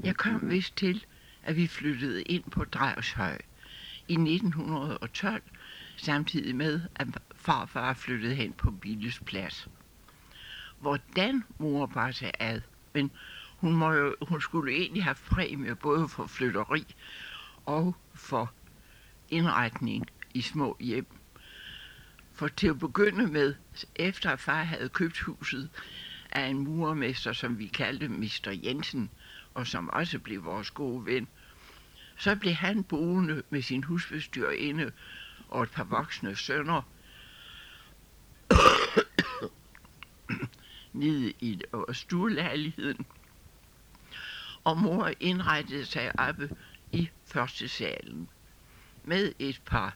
Jeg kom vist til, at vi flyttede ind på Drejshøj i 1912, samtidig med, at farfar flyttede hen på Billes Plads. Hvordan mor bar sig ad, men hun skulle egentlig have præmie både for flytteri og for indretning i små hjem. For til at begynde med, efter at far havde købt huset af en murermester, som vi kaldte Mr. Jensen, og som også blev vores gode ven, så blev han boende med sin husbestyrerinde og et par voksne sønner nede i stuelejligheden, og mor indrettede sig oppe i første salen med et par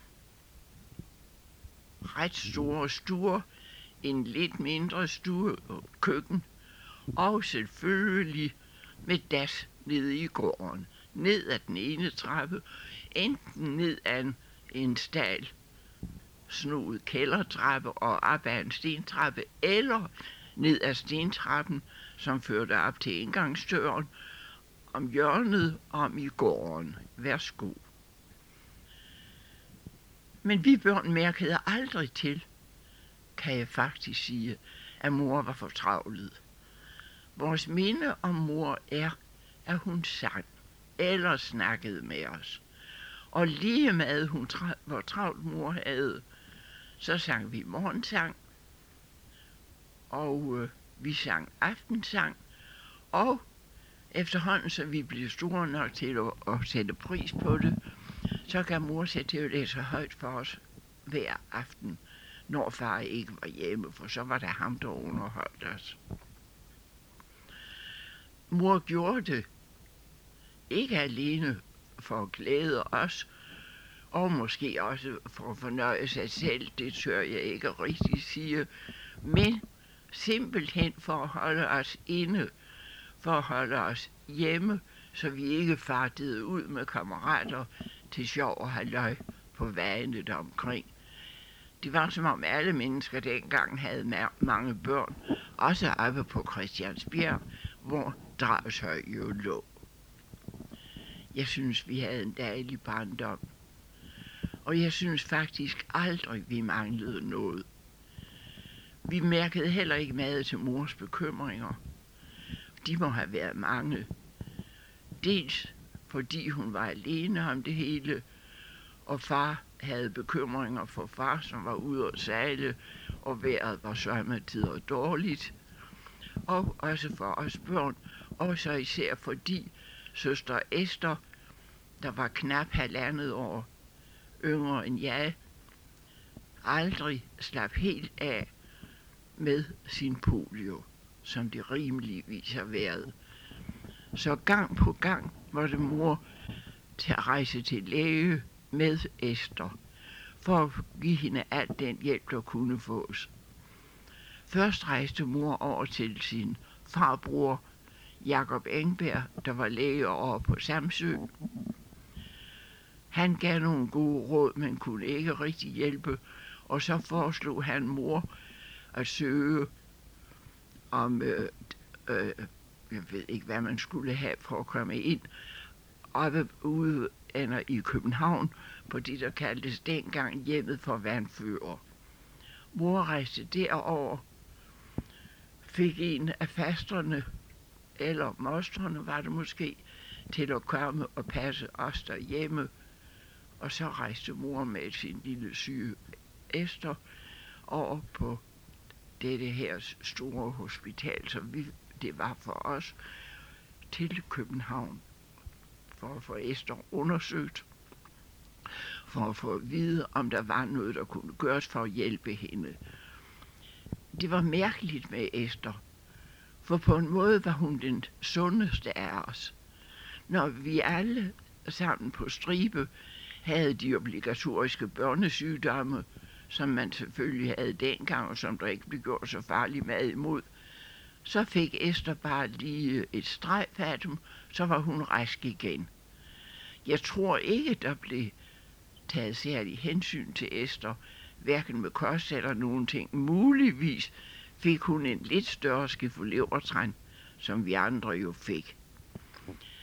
ret store stuer, en lidt mindre stue og køkken, og selvfølgelig med das nede i gården, ned ad den ene trappe, enten ned ad en stal snoet kældertrappe og op ad en stentrappe, eller ned ad stentrappen, som førte op til indgangsdøren, om hjørnet om i gården. Værsgo. Men vi børn mærkede aldrig til, kan jeg faktisk sige, at mor var fortravlet. Vores minde om mor er, at hun sang eller snakkede med os. Og lige med, hvor travlt mor havde, så sang vi morgensang, og vi sang aftensang, og efterhånden, så vi blev store nok til at sætte pris på det, så kan mor sætte til at læse højt for os hver aften, når far ikke var hjemme, for så var det ham, der underholdt os. Mor gjorde det ikke alene for at glæde os, og måske også for at fornøje sig selv, det tør jeg ikke rigtig sige, men simpelthen for at holde os inde, for at holde os hjemme, så vi ikke fartede ud med kammerater til sjov og halløj på vejene deromkring. Det var som om alle mennesker dengang havde mange børn, også oppe på Christiansbjerg, hvor Drejshøj jo lå. Jeg synes, vi havde en dejlig barndom, og jeg synes faktisk aldrig, vi manglede noget. Vi mærkede heller ikke meget til mors bekymringer. De må have været mange. Dels fordi hun var alene om det hele, og far havde bekymringer for far, som var ude at sejle, og vejret var sommetider dårligt. Og også for os børn, og så især fordi søster Esther, der var knap 1,5 år yngre end jeg, aldrig slap helt af med sin polio, som det rimeligvis har været. Så gang på gang måtte mor til at rejse til læge med Esther, for at give hende al den hjælp, der kunne fås. Først rejste mor over til sin farbror, Jakob Engberg, der var læge over på Samsø. Han gav nogle gode råd, men kunne ikke rigtig hjælpe, og så foreslog han mor at søge om, jeg ved ikke, hvad man skulle have for at komme ind, oppe ude i København, på det, der kaldtes dengang hjemmet for vandfører. Mor rejste derover, fik en af fasterne, eller mostrene var det måske, til at komme og passe os derhjemme, og så rejste mor med sin lille syge Esther over på dette her store hospital, som det var for os, til København, for at få Esther undersøgt, for at få at vide, om der var noget, der kunne gøres for at hjælpe hende. Det var mærkeligt med Esther, for på en måde var hun den sundeste af os. Når vi alle sammen på stribe havde de obligatoriske børnesygdomme, som man selvfølgelig havde dengang, og som der ikke blev gjort så farligt mad imod, så fik Esther bare lige et strejf af dem, så var hun rask igen. Jeg tror ikke, der blev taget særlig hensyn til Esther, hverken med kost eller nogen ting. Muligvis fik hun en lidt større skift levertræn, som vi andre jo fik.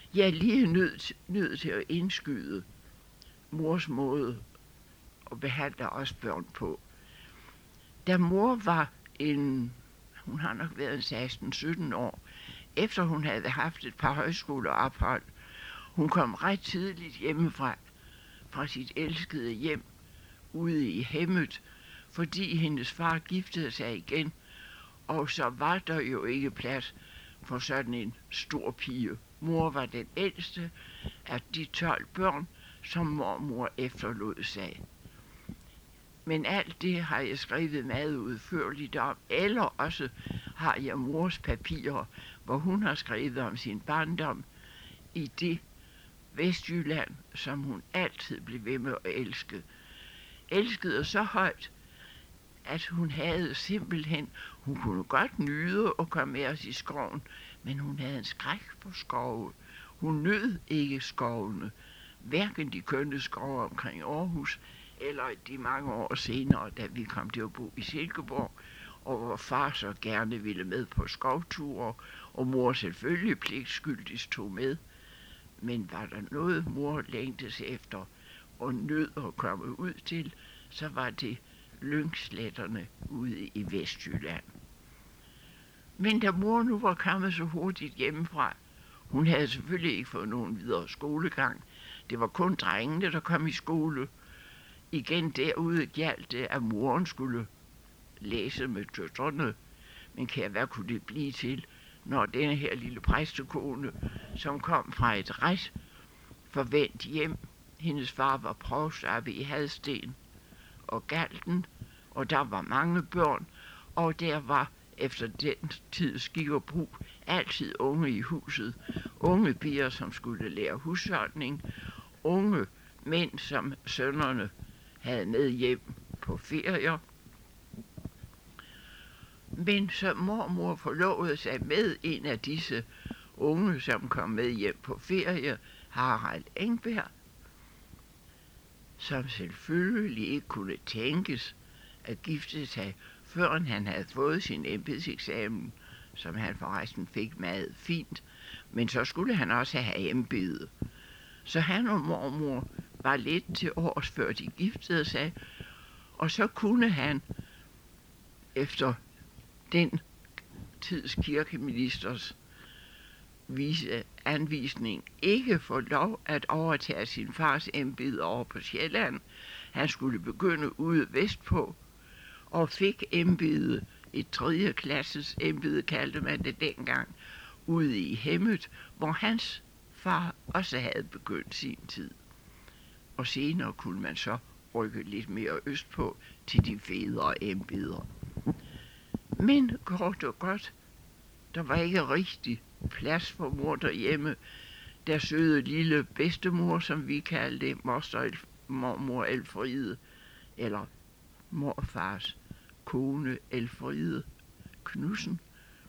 Jeg er lige nødt til at indskyde mors måde at behandle os børn på. Da mor var hun har nok været 16-17 år, efter hun havde haft et par højskoleophold. Hun kom ret tidligt hjemmefra, fra sit elskede hjem ude i Hemmet, fordi hendes far giftede sig igen, og så var der jo ikke plads for sådan en stor pige. Mor var den ældste af de 12 børn, som mormor efterlod sig. Men alt det har jeg skrevet meget udførligt om, eller også har jeg mors papirer, hvor hun har skrevet om sin barndom i det Vestjylland, som hun altid blev ved med at elske. Elskede så højt, at hun havde simpelthen, hun kunne godt nyde at komme med os i skoven, men hun havde en skræk for skove. Hun nød ikke skovene, hverken de kønne skove omkring Aarhus, eller de mange år senere, da vi kom til at bo i Silkeborg, og hvor far så gerne ville med på skovture, og mor selvfølgelig pligtskyldigst tog med. Men var der noget, mor længtes efter og nød at komme ud til, så var det Lyngsletterne ude i Vestjylland. Men da mor nu var kommet så hurtigt hjemmefra, hun havde selvfølgelig ikke fået nogen videre skolegang. Det var kun drengene, der kom i skole. Igen derude gjaldt det, at moren skulle læse med døtrene. Men hvad kunne det blive til, når denne her lille præstekone, som kom fra et ret forvent hjem, hendes far var provst oppe i Hadsten og Galten, og der var mange børn, og der var efter den tids skik og brug altid unge i huset. Unge piger, som skulle lære husholdning, unge mænd, som sønnerne havde med hjem på ferier. Men så mormor forlovede sig med en af disse unge, som kom med hjem på ferie, Harald Engberg, som selvfølgelig ikke kunne tænkes at gifte sig, før han havde fået sin embedseksamen, som han forresten fik meget fint, men så skulle han også have embede. Så han og mormor var lidt til års, før de giftede sig, og så kunne han efter den tids kirkeministers anvisning ikke få lov at overtage sin fars embede over på Sjælland. Han skulle begynde ude vestpå og fik embede, et 3. klasses embede kaldte man det dengang, ude i Hemmet, hvor hans far også havde begyndt sin tid. Og senere kunne man så rykke lidt mere østpå til de federe embeder. Men kort og godt, der var ikke rigtig plads for mor derhjemme. Der søde lille bedstemor, som vi kaldte mormor Elfride, eller morfars kone Elfride Knudsen.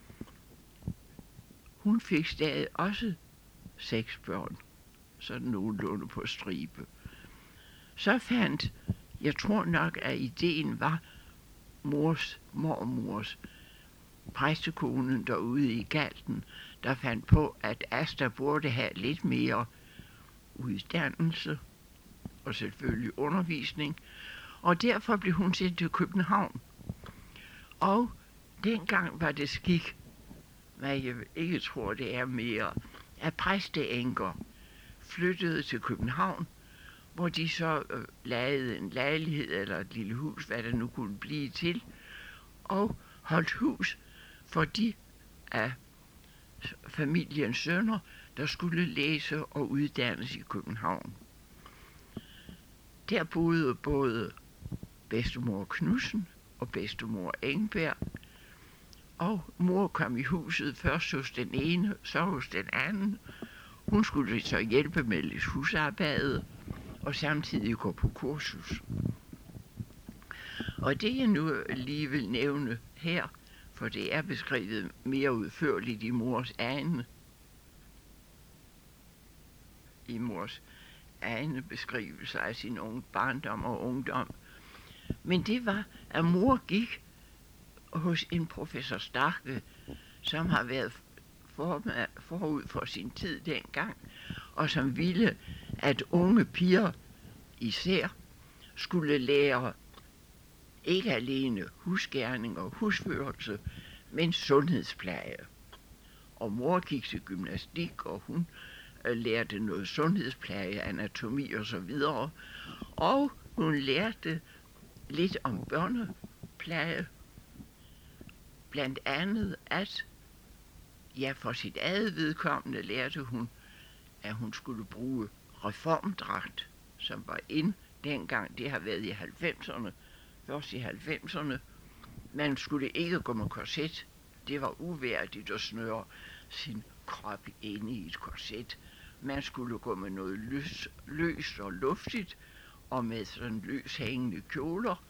Hun fik stadig også 6 børn, sådan nogenlunde på stribe. Så jeg tror nok, at ideen var mormors præstekonen derude i Galten, der fandt på, at Asta burde have lidt mere uddannelse og selvfølgelig undervisning, og derfor blev hun sendt til København. Og dengang var det skik, hvad jeg ikke tror det er mere, at præsteenker flyttede til København, hvor de så lejede en lejlighed eller et lille hus, hvad der nu kunne blive til, og holdt hus for de af familiens sønner, der skulle læse og uddannes i København. Der boede både bedstemor Knudsen og bedstemor Engberg, og mor kom i huset først hos den ene, så hos den anden. Hun skulle så hjælpe med lidt husarbejde og samtidig gå på kursus. Og det jeg nu lige vil nævne her, for det er beskrevet mere udførligt i mors egne beskrivelser af sin unge barndom og ungdom. Men det var, at mor gik hos en professor Starke, som har været forud for sin tid dengang, og som ville, at unge piger især skulle lære ikke alene husgerning og husførelse, men sundhedspleje. Og mor gik til gymnastik, og hun lærte noget sundhedspleje, anatomi og så videre. Og hun lærte lidt om børnepleje. Blandt andet at, ja, for sit eget vedkommende lærte hun, at hun skulle bruge reformdragt, som var ind dengang. Det har været i 90'erne, først i 90'erne. Man skulle ikke gå med korset. Det var uværdigt at snøre sin krop inde i et korset. Man skulle gå med noget løst og luftigt, og med sådan løs hængende kjoler.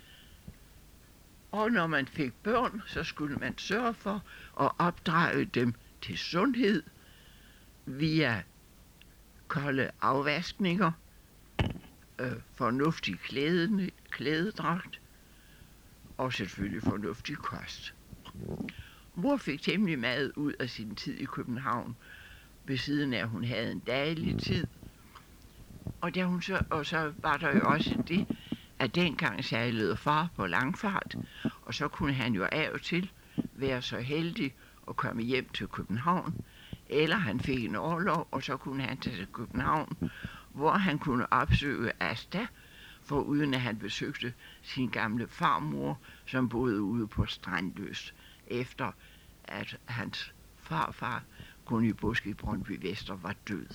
Og når man fik børn, så skulle man sørge for at opdrage dem til sundhed via kolde afvaskninger, fornuftig klædedragt og selvfølgelig fornuftig kost. Mor fik temmelig meget ud af sin tid i København, ved siden af, at hun havde en dejlig tid. Og så var der jo også det, at dengang sejlede far på langfart, og så kunne han jo af og til være så heldig at komme hjem til København, eller han fik en orlov, og så kunne han tage til København, hvor han kunne opsøge Asta, foruden at han besøgte sin gamle farmor, som boede ude på Strandløs, efter at hans farfar, Gunny Busk i Brøndby Vester, var død.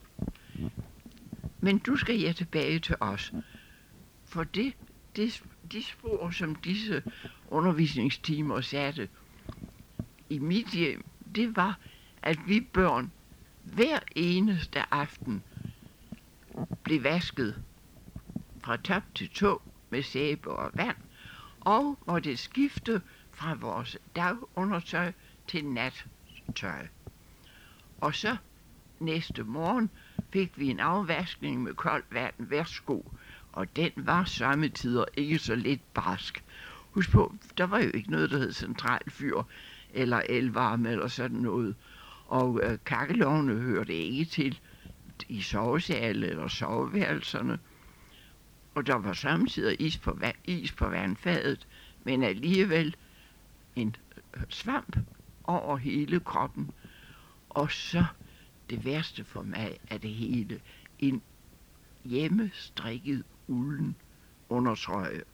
Men du skal ja tilbage til os, for de spor, som disse undervisningstimer satte i mit hjem, det var, at vi børn hver eneste aften blev vasket fra top til tå med sæbe og vand, og måtte skifte fra vores dagundertøj til nattøj. Og så næste morgen fik vi en afvaskning med koldt vand, værsgo, og den var sommetider ikke så lidt barsk. Husk på, der var jo ikke noget, der hed centralfyr eller elvarme eller sådan noget, og kakkelovne hørte ikke til i sovesale eller soveværelserne, og der var samtidig is på vandfadet, men alligevel en svamp over hele kroppen. Og så det værste for mig af det hele, en hjemmestrikket ulden undertrøje.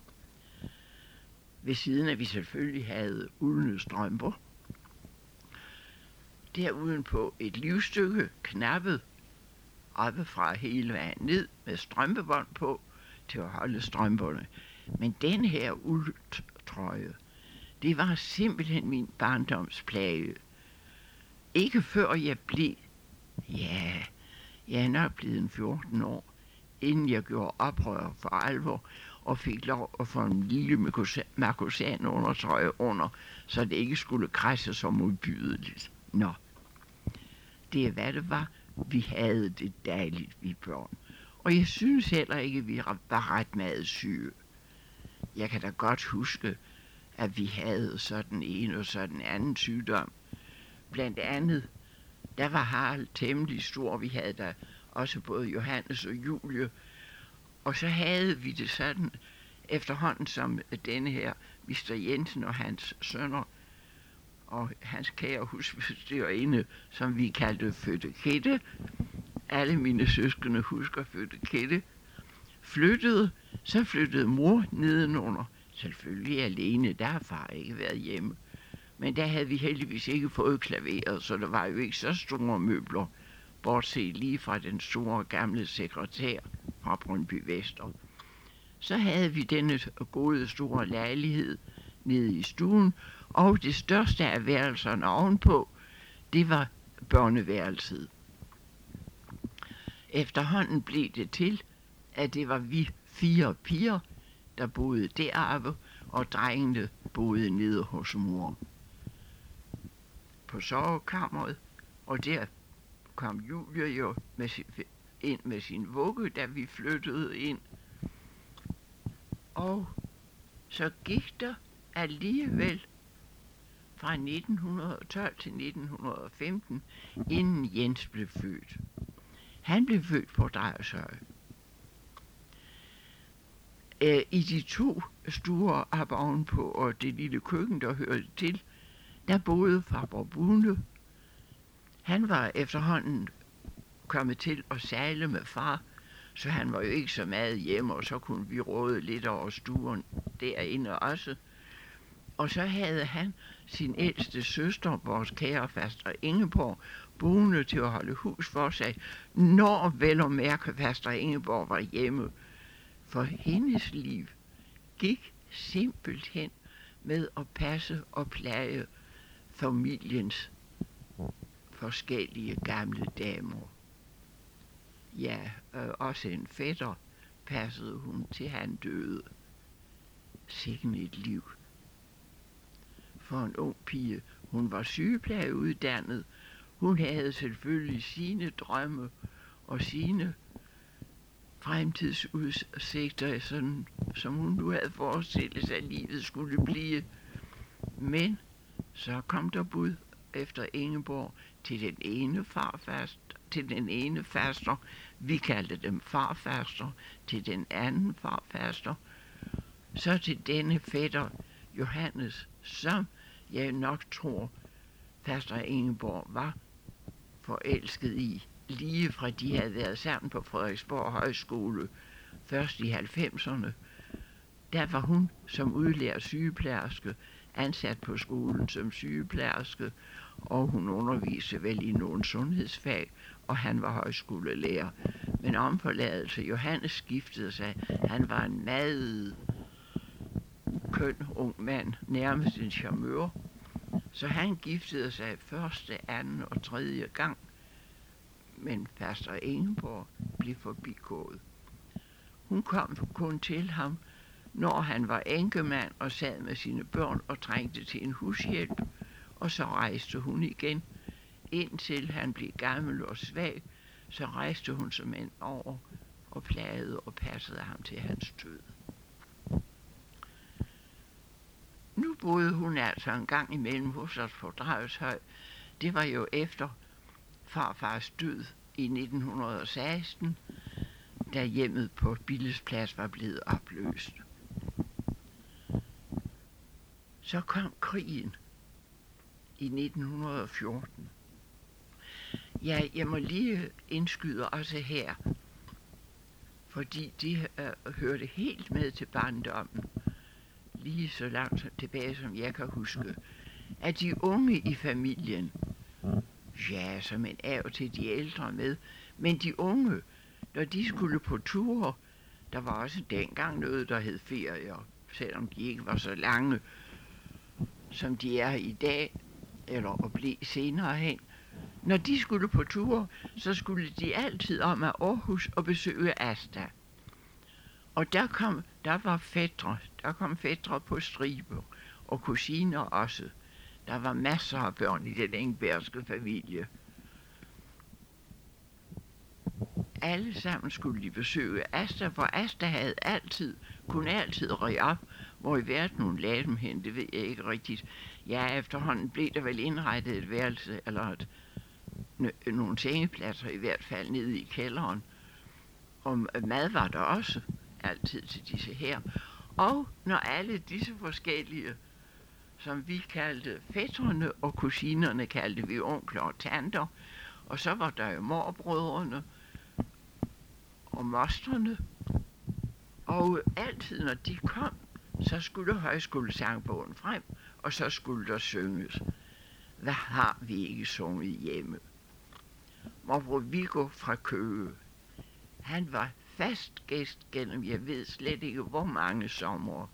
Ved siden af vi selvfølgelig havde uldne strømper. Derudenpå et livstykke knappet oppefra hele vejen ned med strømpebånd på til at holde strømperne. Men den her uldtrøje, det var simpelthen min barndomsplage. Ikke før jeg blev, jeg er nok blevet en 14 år, inden jeg gjorde oprør for alvor og fik lov at få en lille markosan undertrøje under, så det ikke skulle krasse så modbydeligt. Nå, det er hvad det var. Vi havde det dejligt, vi børn. Og jeg synes heller ikke, at vi var ret meget syge. Jeg kan da godt huske, at vi havde sådan en og sådan anden sygdom. Blandt andet, der var Harald temmelig stor. Vi havde der også både Johannes og Julie. Og så havde vi det sådan, efterhånden som denne her Mr. Jensen og hans sønner, og hans kære husbestyrerinde, som vi kaldte Fødte Kette. Alle mine søskende husker Fødte Kette. Så flyttede mor nedenunder. Selvfølgelig alene, der har far ikke været hjemme. Men der havde vi heldigvis ikke fået klaveret, så der var jo ikke så store møbler, bortset lige fra den store gamle sekretær fra Brøndby Vester. Så havde vi denne gode store lejlighed nede i stuen, og det største af værelserne ovenpå, det var børneværelset. Efterhånden blev det til, at det var vi 4 piger, der boede deroppe, og drengene boede nede hos mor på sovekammeret, og der kom Julie jo ind med sin vugge, da vi flyttede ind. Og så gik der alligevel fra 1912 til 1915, inden Jens blev født. Han blev født på Drejershøj. I de 2 stuer op ovenpå og det lille køkken, der hørte til, der boede farbror Bune. Han var efterhånden kommet til at sejle med far, så han var jo ikke så meget hjemme, og så kunne vi råde lidt over stuen derinde også. Og så havde han sin ældste søster, vores kære faster Ingeborg, boende til at holde hus for sig, når vel og mærke faster Ingeborg var hjemme. For hendes liv gik simpelthen med at passe og pleje familiens forskellige gamle damer. Ja, også en fætter passede hun til han døde. Sikken et liv. For en ung pige, hun var sygeplejeuddannet. Hun havde selvfølgelig sine drømme og sine fremtidsudsigter, sådan som hun nu havde forestillet sig, at livet skulle blive. Men så kom der bud efter Ingeborg til den ene faster. Vi kaldte dem farfaster, til den anden farfaster. Så til denne fætter Johannes, som jeg nok tror, faster Ingeborg var forelsket i, lige fra de havde været sammen på Frederiksborg Højskole, først i 90'erne. Der var hun som udlært sygeplejerske, ansat på skolen som sygeplejerske, og hun underviste vel i nogle sundhedsfag, og han var højskolelærer. Men om forladelse, Johannes skiftede sig. Han var en meget køn ung mand, nærmest en charmeur. Så han giftede sig første, anden og tredje gang, men faster Ingeborg blev forbigået. Hun kom kun til ham, når han var enkemand og sad med sine børn og trængte til en hushjælp, og så rejste hun igen. Indtil han blev gammel og svag, så rejste hun som en over og plagede og passede ham til hans død. Nu boede hun altså en gang imellem hos os på Drejershøj. Det var jo efter farfars død i 1916, da hjemmet på Billes Plads var blevet opløst. Så kom krigen i 1914. Ja, jeg må lige indskyde også her, fordi de hørte helt med til barndommen, lige så langt tilbage som jeg kan huske, at de unge i familien, ja, som en af til de ældre med, men de unge, når de skulle på ture, der var også dengang noget, der hed ferier, selvom de ikke var så lange, som de er i dag, eller og blev senere hen. Når de skulle på ture, så skulle de altid om af Aarhus og besøge Asta. Og der kom fætre på stribe, og kusiner også. Der var masser af børn i den engbergske familie. Alle sammen skulle de besøge Asta, for Asta kunne altid rige op, hvor i verden hun lagde dem hen, det ved jeg ikke rigtigt. Ja, efterhånden blev der vel indrettet et værelse, eller nogle sengepladser i hvert fald nede i kælderen. Og mad var der også altid til disse her. Og når alle disse forskellige, som vi kaldte fætrene og kusinerne, kaldte vi onkler og tanter, og så var der jo morbrødrene og mosterne, og altid når de kom, så skulle højskolesangbogen frem, og så skulle der synges. Hvad har vi ikke sunget hjemme? Morbror Viggo fra Køge, han var fast gæst gennem, jeg ved slet ikke hvor mange sommer.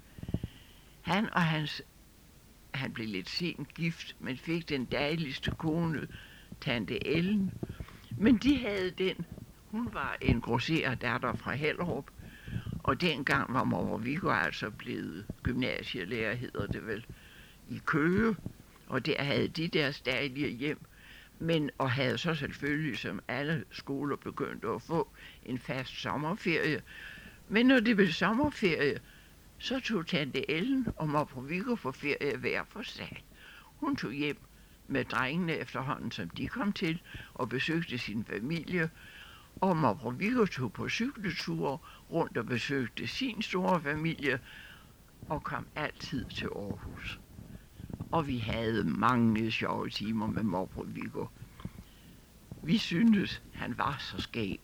Han blev lidt sent gift, men fik den dejligste kone, tante Ellen. Men de havde hun var en grosserer datter fra Hellerup, og dengang var morbror Viggo altså blevet gymnasielærer, hedder det vel, i Køge, og der havde de deres dejlige hjem, og havde så selvfølgelig, som alle skoler begyndte at få, en fast sommerferie. Men når det blev sommerferie, så tog tante Ellen og morbror Viggo på ferie hver for sig. Hun tog hjem med drengene efterhånden, som de kom til, og besøgte sin familie, og morbror Viggo tog på cykelture rundt og besøgte sin store familie, og kom altid til Aarhus. Og vi havde mange sjove timer med morbror Viggo. Vi syntes, han var så skæg.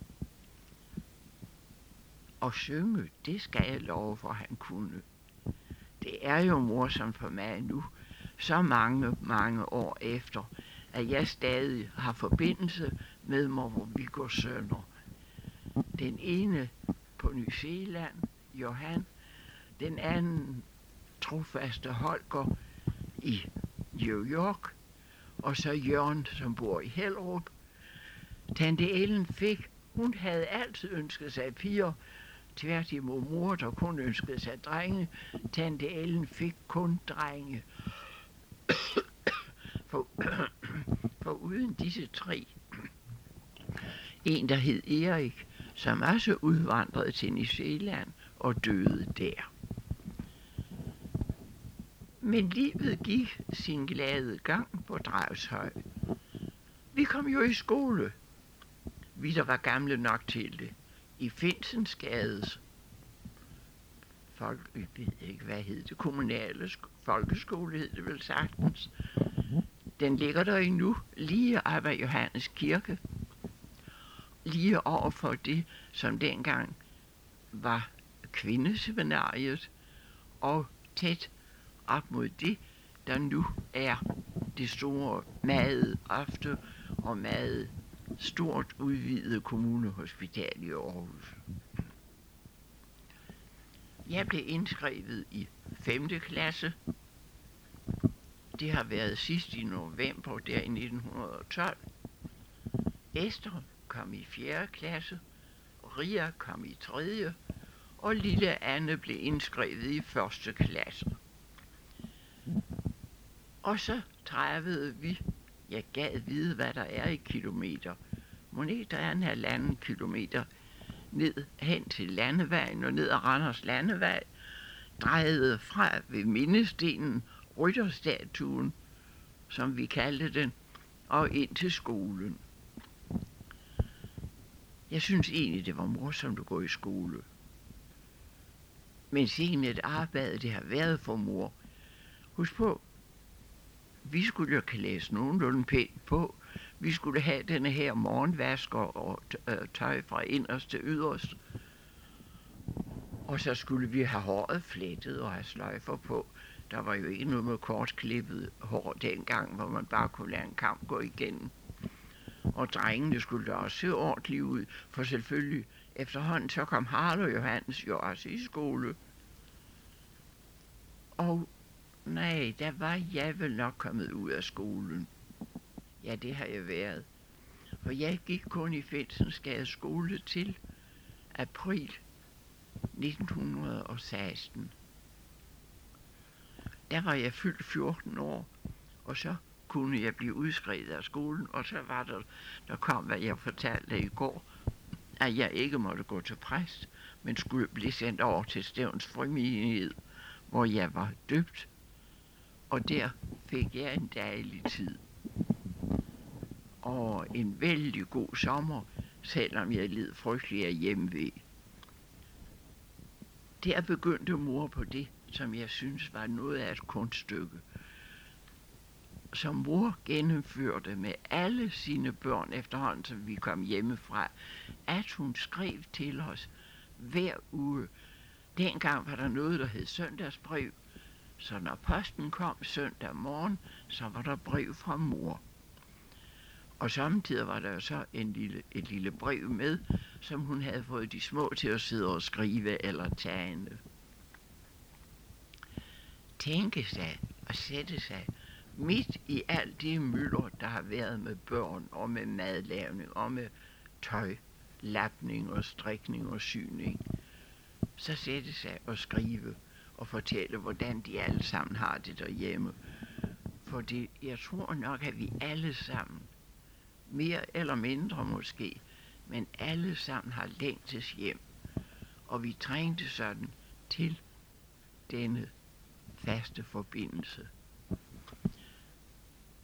Og synge, det skal jeg love for, han kunne. Det er jo morsomt for mig nu, så mange år efter, at jeg stadig har forbindelse med morbror Viggos sønner. Den ene på New Zealand, Johan, den anden trofaste Holger i New York, og så Jørgen, som bor i Hellerup. Tante Ellen hun havde altid ønsket sig piger, tværtimod mor, der kun ønskede sig drenge. Tante Ellen fik kun drenge. For uden disse tre, en der hed Erik, som også udvandrede til New Zealand og døde der. Men livet gik sin glade gang på Dragshøj. Vi kom jo i skole, vi der var gamle nok til det, i Finsensgades jeg ved ikke, hvad hed det, kommunale folkeskole hed det vel sagtens. Den ligger der endnu, lige op ad Johannes Kirke, lige over for det, som dengang var kvindeseminariet, og tæt op mod det, der nu er det store, meget ofte og meget stort udvidede kommunehospital i Aarhus. Jeg blev indskrevet i 5. klasse. Det har været sidst i november, der i 1912. Esther kom i 4. klasse, Ria kom i 3. og lille Anne blev indskrevet i 1. klasse. Og så trævede vi. Jeg gad vide, hvad der er i kilometer. Må ikke der er 1,5 kilometer ned hen til landevejen og ned ad Randers Landevej, drejede fra ved mindestenen, rytterstatuen, som vi kaldte den, og ind til skolen. Jeg synes egentlig, det var morsomt at gå i skole. Men sikken et arbejde, det har været for mor. Husk på, vi skulle jo klædes nogenlunde pænt på. Vi skulle have denne her morgenvasker og tøj fra inderst til yderst. Og så skulle vi have håret flettet og have sløjfer på. Der var jo ikke noget med kortklippet hår dengang, hvor man bare kunne lade en kamp gå igennem. Og drengene skulle da også se ordentligt ud, for selvfølgelig efterhånden så kom Harald og Johannes jo også i skole. Og nej, der var jeg vel nok kommet ud af skolen. Ja, det har jeg været. For jeg gik kun i Finsensgades skole til april 1916. Der var jeg fyldt 14 år, og så kunne jeg blive udskrevet af skolen, og så var der kom, hvad jeg fortalte i går, at jeg ikke måtte gå til præst, men skulle blive sendt over til Stevns Frimenighed, hvor jeg var døbt, og der fik jeg en dejlig tid. Og en vældig god sommer, selvom jeg led frygtelig af hjemvej. Der begyndte mor på det, som jeg synes var noget af et kunststykke, som mor gennemførte med alle sine børn efterhånden, som vi kom hjemmefra, at hun skrev til os hver uge. Dengang var der noget, der hed søndagsbrev, så når posten kom søndag morgen, så var der brev fra mor. Og samtidig var der så et lille brev med, som hun havde fået de små til at sidde og skrive eller tegne. Tænke sig og sætte sig midt i alt det mylder, der har været med børn og med madlavning og med tøj, lapning og strikning og syning. Så sætte sig og skrive og fortælle, hvordan de alle sammen har det derhjemme. For jeg tror nok, at vi alle sammen, mere eller mindre måske, men alle sammen har længtes hjem. Og vi trængte sådan til denne faste forbindelse.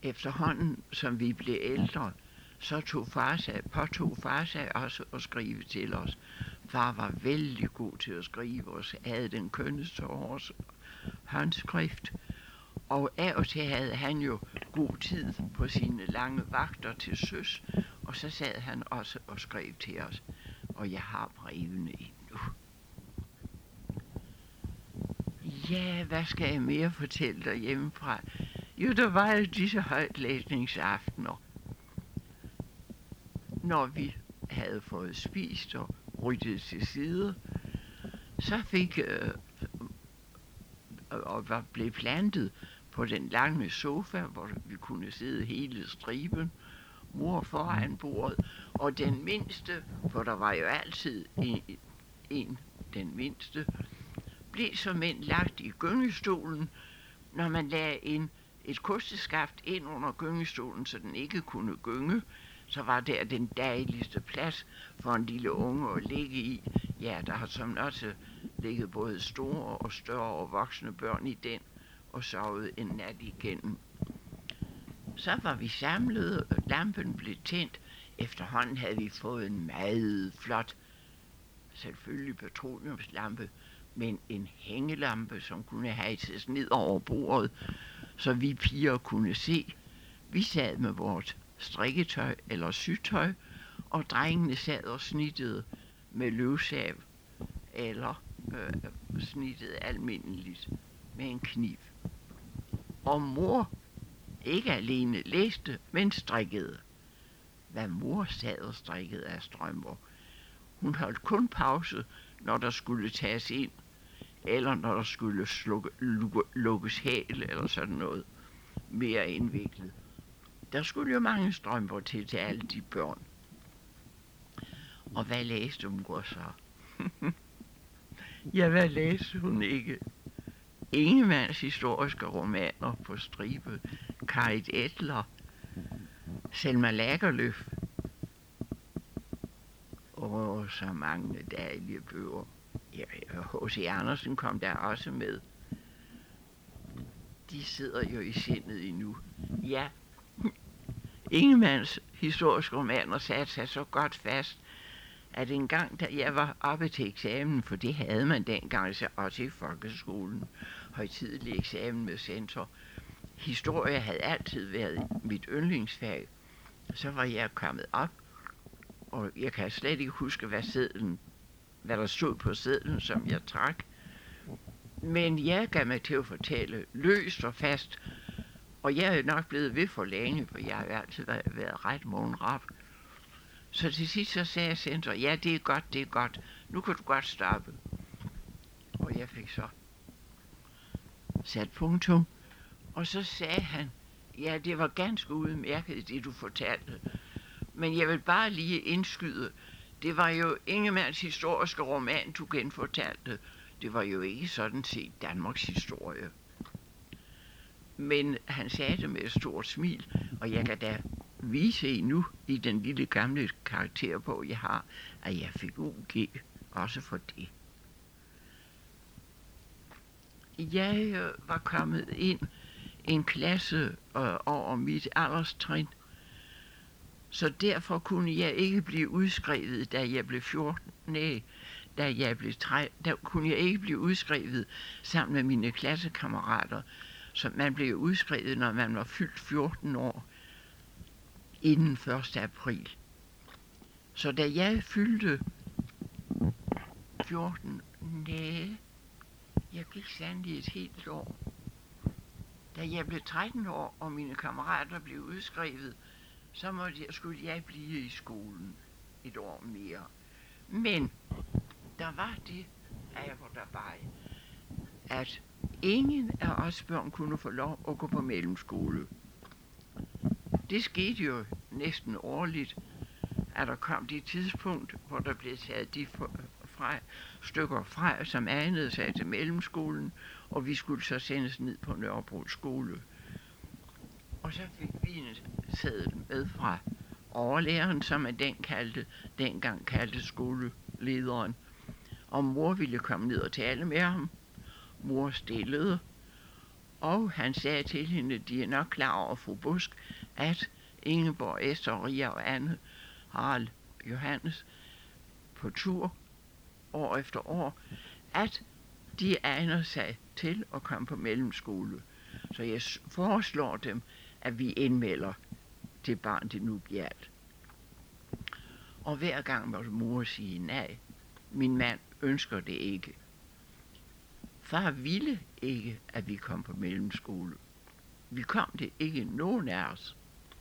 efterhånden, som vi blev ældre, så påtog far sig også at skrive til os. Far var vældig god til at skrive og havde den kønneste håndskrift. Og af og til havde han jo god tid på sine lange vagter til søs, og så sad han også og skrev til os. Og jeg har brevene endnu. Ja, hvad skal jeg mere fortælle dig hjemmefra? Jo, der var jo disse højtlæsningsaftener. Når vi havde fået spist og ryddet til side, så fik og blev plantet på den lange sofa, hvor vi kunne sidde hele striben, mor foran bordet, og den mindste, for der var jo altid den mindste, blev såmænd lagt i gyngestolen, når man lagde et kosteskaft ind under gyngestolen, så den ikke kunne gynge, så var der den dejligste plads for en lille unge at ligge i. Ja, der har som også ligget både store og større og voksne børn i den, og sovet en nat igennem. Så var vi samlet, og lampen blev tændt. Efterhånden havde vi fået en meget flot, selvfølgelig petroleumslampe, men en hængelampe, som kunne hejses ned over bordet, så vi piger kunne se. Vi sad med vores strikketøj eller sytøj, og drengene sad og snittede med løvsav eller snittede almindeligt med en kniv. Og mor ikke alene læste, men strikkede. Hvad mor sad og strikkede af strømper. Hun holdt kun pause, når der skulle tages ind, eller når der skulle lukkes hæl eller sådan noget mere indviklet. Der skulle jo mange strømper til alle de børn. Og hvad læste mor så? Ja, hvad læste hun ikke? Ingemanns historiske romaner på stribe, Karit Etler, Selma Lagerlöf, og så mange dejlige bøger. Ja, H.C. Andersen kom der også med. De sidder jo i sindet endnu. Ja, Ingemanns historiske romaner satte sig så godt fast, at en gang, da jeg var oppe til eksamen, for det havde man dengang også i folkeskolen, højtidelig eksamen med censor. Historie havde altid været mit yndlingsfag. Så var jeg kommet op, og jeg kan slet ikke huske, hvad der stod på sedlen, som jeg trak. Men jeg gav mig til at fortælle løst og fast, og jeg er nok blevet ved for længe, for jeg har altid været ret morgenrap. Så til sidst så sagde censor, ja, det er godt, nu kan du godt stoppe. Og jeg fik så sat punktum, og så sagde han, ja, det var ganske udmærket, det du fortalte, men jeg vil bare lige indskyde, det var jo Ingemanns historiske roman, du genfortalte. Det var jo ikke sådan set Danmarks historie. Men han sagde det med et stort smil, og jeg kan da vise nu i den lille gamle karakterbog, jeg har, at jeg fik UG også for det. Jeg var kommet ind en klasse over mit alderstrin, så derfor kunne jeg ikke blive udskrevet, da jeg blev 14. Der kunne jeg ikke blive udskrevet sammen med mine klassekammerater. Så man blev udskrevet, når man var fyldt 14 år, inden 1. april. Så da jeg fyldte 14, jeg gik sandelig et helt år. Da jeg blev 13 år, og mine kammerater blev udskrevet, så skulle jeg blive i skolen et år mere. Men der var det dabei, at ingen af os børn kunne få lov at gå på mellemskole. Det skete jo næsten årligt, at der kom det tidspunkt, hvor der blev taget de stykker fra, som egnede sig til mellemskolen, og vi skulle så sendes ned på Nørrebro skole. Og så fik vi en seddel med fra overlæreren, som man dengang kaldte skolelederen. Og mor ville komme ned og tale med ham. Mor stillede, Og han sagde til hende, de er nok klar over, fru Busk, at Ingeborg, Esther, Ria og Anne, Harald, Johannes, på tur år efter år, at de egner sig til at komme på mellemskole. Så jeg foreslår dem, at vi indmelder det barn, det nu gjaldt. Og hver gang måtte mor sige nej. Min mand ønsker det ikke. Far ville ikke, at vi kom på mellemskole. Vi kom det ikke, nogen af os.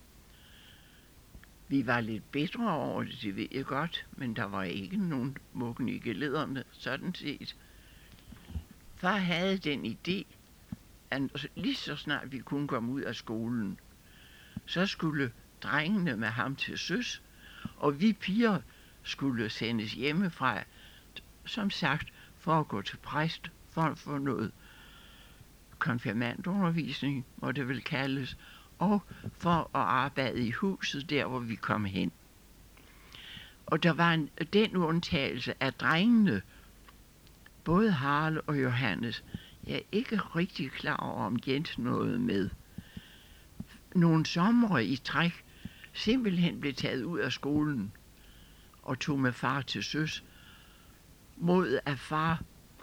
Vi var lidt bedre over det ved jeg godt, men der var ikke nogen muggen i gelederne, sådan set. Far havde den idé, at lige så snart vi kunne komme ud af skolen, så skulle drengene med ham til søs, og vi piger skulle sendes hjemmefra, som sagt, for at gå til præst, for at få noget konfirmandundervisning, må det vel kaldes, og for at arbejde i huset, der hvor vi kom hen. Og der var den undtagelse af drengene, både Harald og Johannes, jeg er ikke rigtig klar over, om Jens nåede med. Nogle somre i træk simpelthen blev taget ud af skolen og tog med far til søs, mod at far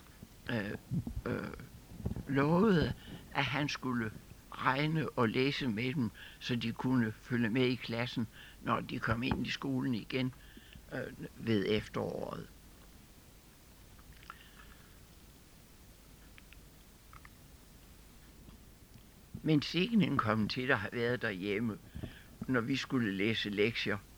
lovede, at han skulle regne og læse med dem, så de kunne følge med i klassen, når de kom ind i skolen igen ved efteråret. Men sikken kom til at have været derhjemme, når vi skulle læse lektier